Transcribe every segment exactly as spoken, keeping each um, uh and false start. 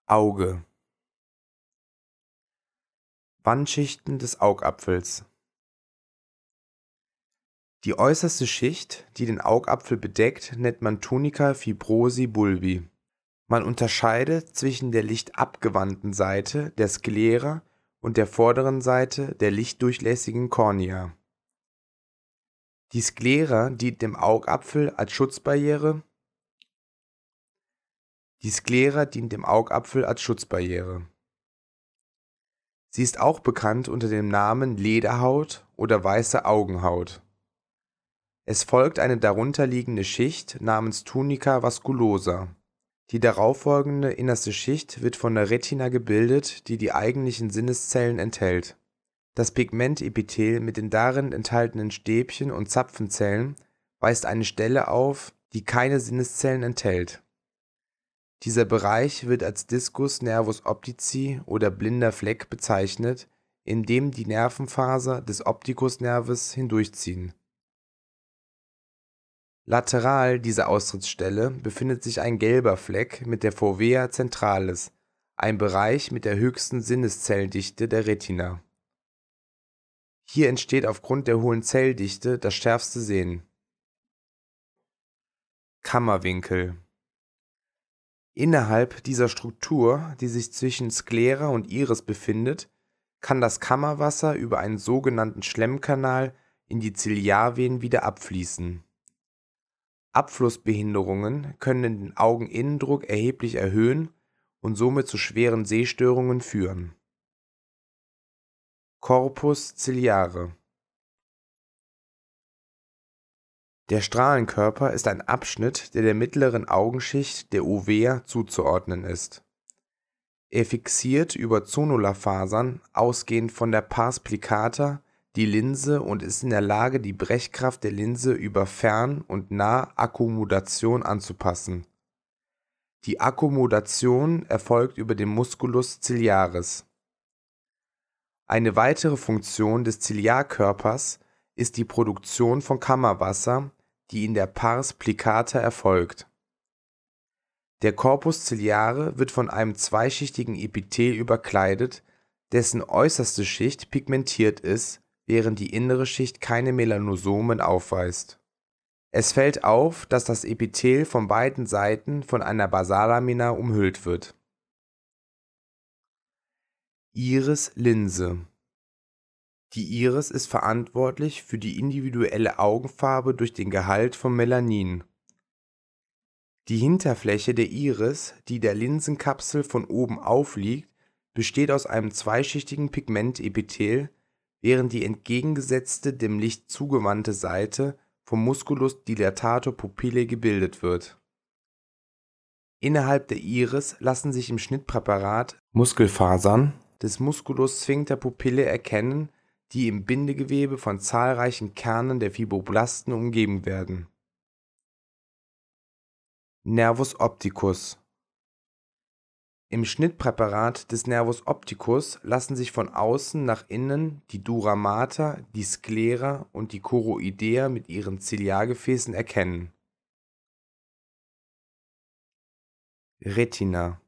Auge. Wandschichten des Augapfels. Die äußerste Schicht, die den Augapfel bedeckt, nennt man Tunica fibrosi bulbi. Man unterscheidet zwischen der lichtabgewandten Seite der Sclera und der vorderen Seite der lichtdurchlässigen Cornea. Die Sclera dient dem Augapfel als Schutzbarriere. Die Sclera dient dem Augapfel als Schutzbarriere. Sie ist auch bekannt unter dem Namen Lederhaut oder weiße Augenhaut. Es folgt eine darunterliegende Schicht namens Tunica vasculosa. Die darauffolgende innerste Schicht wird von der Retina gebildet, die die eigentlichen Sinneszellen enthält. Das Pigmentepithel mit den darin enthaltenen Stäbchen und Zapfenzellen weist eine Stelle auf, die keine Sinneszellen enthält. Dieser Bereich wird als Discus nervus optici oder blinder Fleck bezeichnet, in dem die Nervenfaser des Opticusnerves hindurchziehen. Lateral dieser Austrittsstelle befindet sich ein gelber Fleck mit der Fovea centralis, ein Bereich mit der höchsten Sinneszellendichte der Retina. Hier entsteht aufgrund der hohen Zelldichte das schärfste Sehen. Kammerwinkel. Innerhalb dieser Struktur, die sich zwischen Sclera und Iris befindet, kann das Kammerwasser über einen sogenannten Schlemmkanal in die Ziliarvenen wieder abfließen. Abflussbehinderungen können den Augeninnendruck erheblich erhöhen und somit zu schweren Sehstörungen führen. Corpus ciliare. Der Strahlenkörper ist ein Abschnitt, der der mittleren Augenschicht der Uvea zuzuordnen ist. Er fixiert über Zonulafasern, ausgehend von der Pars plicata, die Linse und ist in der Lage, die Brechkraft der Linse über Fern- und Nahakkommodation anzupassen. Die Akkommodation erfolgt über den Musculus ciliaris. Eine weitere Funktion des Ziliarkörpers ist die Produktion von Kammerwasser, die in der Pars plicata erfolgt. Der Corpus ciliare wird von einem zweischichtigen Epithel überkleidet, dessen äußerste Schicht pigmentiert ist, während die innere Schicht keine Melanosomen aufweist. Es fällt auf, dass das Epithel von beiden Seiten von einer Basallamina umhüllt wird. Iris-Linse. Die Iris ist verantwortlich für die individuelle Augenfarbe durch den Gehalt von Melanin. Die Hinterfläche der Iris, die der Linsenkapsel von oben aufliegt, besteht aus einem zweischichtigen Pigmentepithel, während die entgegengesetzte, dem Licht zugewandte Seite vom Musculus dilatator pupillae gebildet wird. Innerhalb der Iris lassen sich im Schnittpräparat Muskelfasern des Musculus sphincter pupillae erkennen, die im Bindegewebe von zahlreichen Kernen der Fibroblasten umgeben werden. Nervus opticus. Im Schnittpräparat des Nervus opticus lassen sich von außen nach innen die Dura mater, die Sclera und die Choroidea mit ihren Ziliargefäßen erkennen. Retina.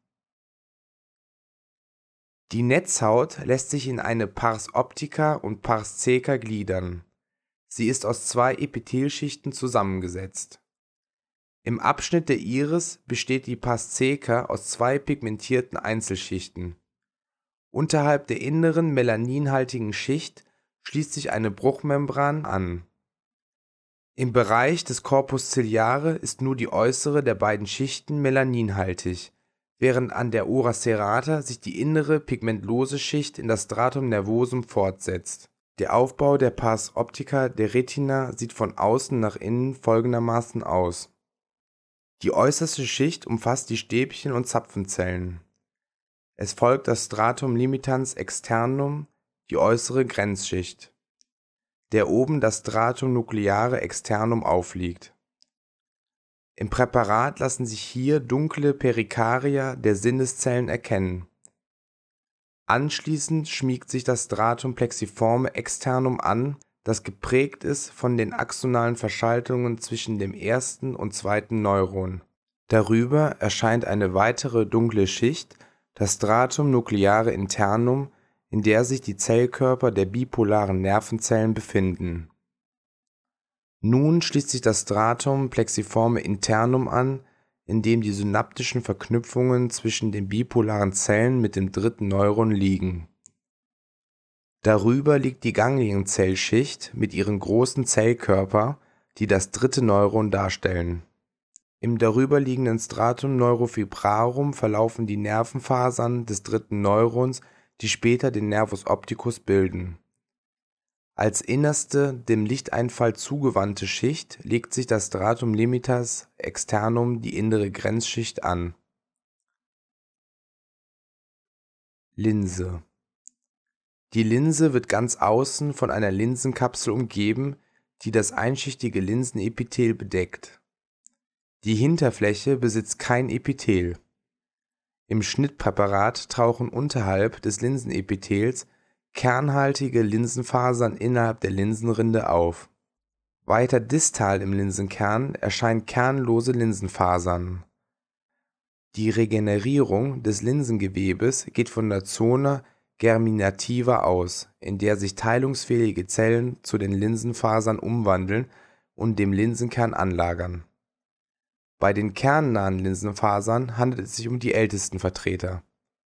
Die Netzhaut lässt sich in eine Pars optica und Pars ceca gliedern. Sie ist aus zwei Epithelschichten zusammengesetzt. Im Abschnitt der Iris besteht die Pars ceca aus zwei pigmentierten Einzelschichten. Unterhalb der inneren melaninhaltigen Schicht schließt sich eine Bruchmembran an. Im Bereich des Corpus ciliare ist nur die äußere der beiden Schichten melaninhaltig, während an der Ora serrata sich die innere pigmentlose Schicht in das Stratum nervosum fortsetzt. Der Aufbau der Pars optica der Retina sieht von außen nach innen folgendermaßen aus. Die äußerste Schicht umfasst die Stäbchen und Zapfenzellen. Es folgt das Stratum limitans externum, die äußere Grenzschicht, der oben das Stratum nucleare externum aufliegt. Im Präparat lassen sich hier dunkle Perikarya der Sinneszellen erkennen. Anschließend schmiegt sich das Stratum plexiforme externum an, das geprägt ist von den axonalen Verschaltungen zwischen dem ersten und zweiten Neuron. Darüber erscheint eine weitere dunkle Schicht, das Stratum nucleare internum, in der sich die Zellkörper der bipolaren Nervenzellen befinden. Nun schließt sich das Stratum plexiforme internum an, in dem die synaptischen Verknüpfungen zwischen den bipolaren Zellen mit dem dritten Neuron liegen. Darüber liegt die Ganglienzellschicht mit ihren großen Zellkörper, die das dritte Neuron darstellen. Im darüberliegenden Stratum neurofibrarum verlaufen die Nervenfasern des dritten Neurons, die später den Nervus opticus bilden. Als innerste, dem Lichteinfall zugewandte Schicht legt sich das Stratum limitas externum, die innere Grenzschicht, an. Linse. Die Linse wird ganz außen von einer Linsenkapsel umgeben, die das einschichtige Linsenepithel bedeckt. Die Hinterfläche besitzt kein Epithel. Im Schnittpräparat tauchen unterhalb des Linsenepithels kernhaltige Linsenfasern innerhalb der Linsenrinde auf. Weiter distal im Linsenkern erscheinen kernlose Linsenfasern. Die Regenerierung des Linsengewebes geht von der Zone germinativa aus, in der sich teilungsfähige Zellen zu den Linsenfasern umwandeln und dem Linsenkern anlagern. Bei den kernnahen Linsenfasern handelt es sich um die ältesten Vertreter.